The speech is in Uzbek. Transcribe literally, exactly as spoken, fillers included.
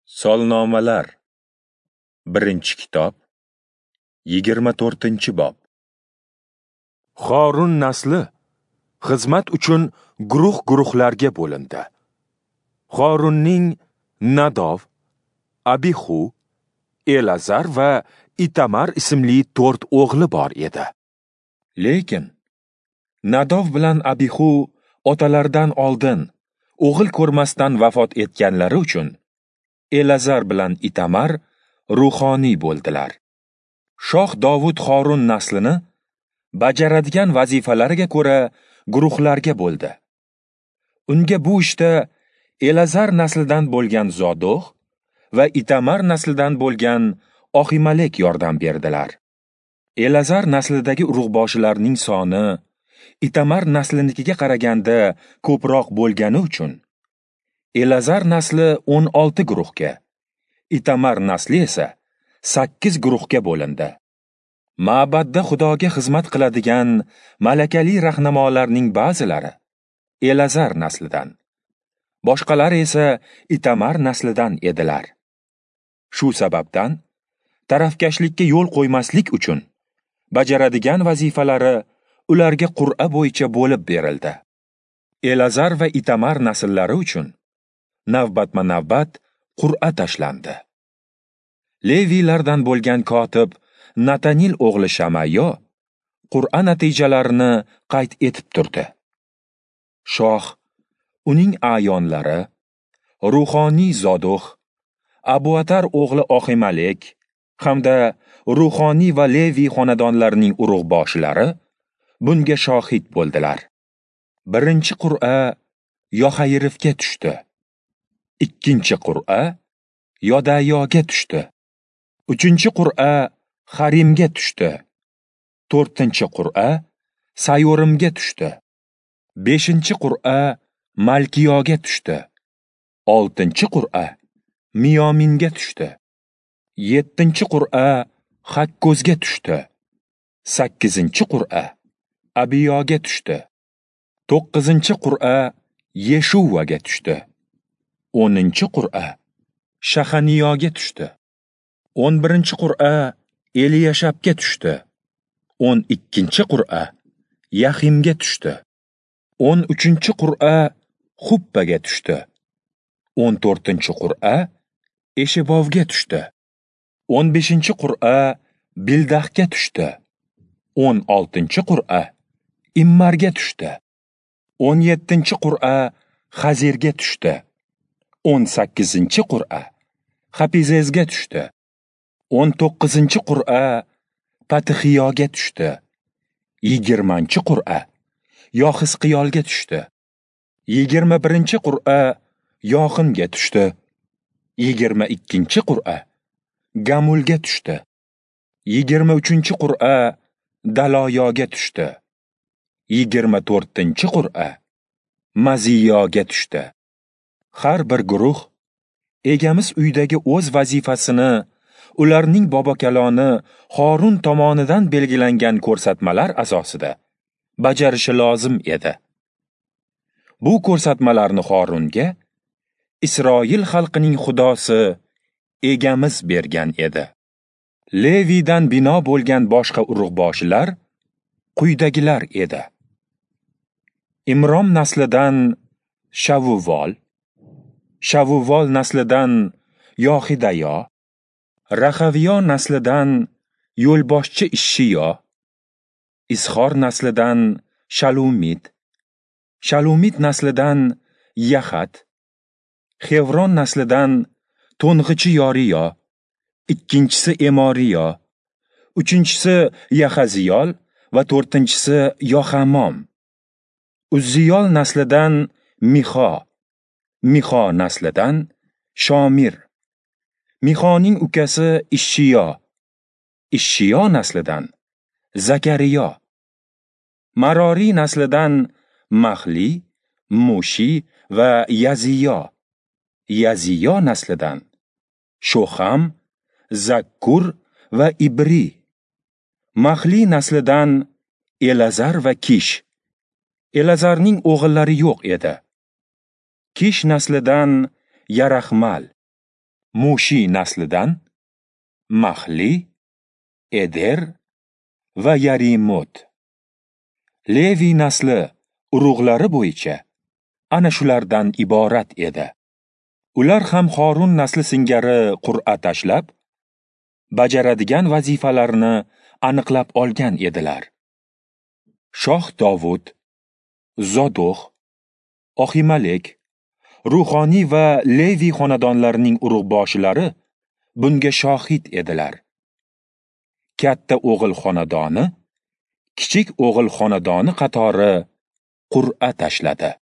Solnomalar birinchi kitob yigirma to'rtinchi bob. Xorun nasli xizmat uchun guruh-guruhlarga bo'lindi. Xorunning Nadov, Abihu, Elazar va Itamar ismli to'rt o'g'li bor edi. Lekin Nadov bilan Abihu otalaridan oldin o'g'il ko'rmasdan vafot etganlari uchun Elazar bilan Itamar ruhoniy bo'ldilar. Shoh Davud Xorun naslini bajaradigan vazifalariga ko'ra guruhlarga bo'ldi. Unga bu ishda Elazar naslidan bo'lgan Zodoh va Itamar naslidan bo'lgan Ohimalek yordam berdilar. Elazar naslidagi urug'boshilarning soni Itamar naslinikiga qaraganda ko'proq bo'lgani uchun Elazar nasli o'n olti guruhga, Itamar nasli esa sakkiz guruhga bo'lindi. Ma'badda Xudoga xizmat qiladigan malakali rahnamolarning ba'zilari Elazar naslidan, boshqalari esa Itamar naslidan edilar. Shu sababdan tarafkashlikka yo'l qo'ymaslik uchun bajaradigan vazifalari ularga qur'a bo'yicha bo'lib berildi. Elazar va Itamar nasllari uchun navbatma-navbat qur'a tashlandi. Leviylardan bo'lgan kotib Natanil o'g'li Shamayyo qur'a natijalarini qayd etib turdi. Shoh uning ayonlari, ruhoniy Zodoh, Abuatar o'g'li Ohimalek hamda ruhoniy va Leviy xonadonlarining urug'boshilari bunga shohid bo'ldilar. Birinchi qur'a Yohayrifga tushdi. Ikkinchi qur'a Yodayoga tushdi. Uchinchi qur'a Harimga tushdi. To'rtinchi qur'a Sayorimga tushdi. Beshinchi qur'a Malkiyoga tushdi. Oltinchi qur'a Miyominga tushdi. Yettinchi qur'a Hakkozga tushdi. Sakkizinchi qur'a Abiyoga tushdi. To'qqizinchi qur'a Yeshuvaga tushdi. O'ninchi qur'a Shahaniyoga tushdi. O'n birinchi qur'a Eliyashabga tushdi. O'n ikkinchi qur'a Yaximga tushdi. O'n uchinchi qur'a Xuppaga tushdi. O'n to'rtinchi qur'a Eshebovga tushdi. O'n beshinchi qur'a Bildahga tushdi. O'n oltinchi qur'a Immarga tushdi. O'n yettinchi qur'a Xazirga tushdi. O'n sakkizinchi qur'a Hapizezga tushdi. O'n to'qqizinchi qur'a Patixiyoga tushdi. Yigirmanchi qur'a Yoxisqiyolga tushdi. Yigirma birinchi qur'a Yoxinga tushdi. Yigirma ikkinchi qur'a Gamulga tushdi. Yigirma uchinchi qur'a Daloyoga tushdi. Yigirma to'rtinchi qur'a Maziyoga tushdi. Har bir guruh egamiz uydagi o'z vazifasini ularning bobokaloni Xorun tomonidan belgilangan ko'rsatmalar asosida bajarishi lozim edi. Bu ko'rsatmalarni Xorunga Isroil xalqining Xudosi egamiz bergan edi. Leviydan bino bo'lgan boshqa urug'boshilar quyidagilar edi. Imrom naslidan Shavuvol, Shavuvol naslidan Yohidayo, Rahaviyo naslidan yo'lboshchi Ishshiyo, Isxor naslidan Shalumit, Shalumit naslidan Yahat, Xevron naslidan to'ng'ichi Yoriyo, ikkinchisi Emoriyo, uchinchisi Yaxaziyol va to'rtinchisi Yohamom. Uzziyol naslidan Mixo, Mixo naslidan Shomir, Mixoning ukasi Ishshiyo, Ishshiyo naslidan Zakariyo, Marori naslidan Mahli, Mushi va Yaziyo, Yaziyo naslidan Shoham, Zakkur va Ibri, Mahli naslidan Elazar va Kish. Elazarning o'g'illari yo'q edi. Kish naslidan Yaraxmal, Mushi naslidan Mahli, Eder va Yarimut. Levi nasli urug'lari bo'yicha ana shulardan iborat edi. Ular ham Horun nasli singari qur'a tashlab, bajaradigan vazifalarni aniqlab olgan edilar. Shoh Dovud, Zodox, Ohimalek, ruhoniy va Levi xonadonlarining urug'boshilari bunga shohid edilar. Katta o'g'il xonadoni, kichik o'g'il xonadoni qatori qur'a tashladi.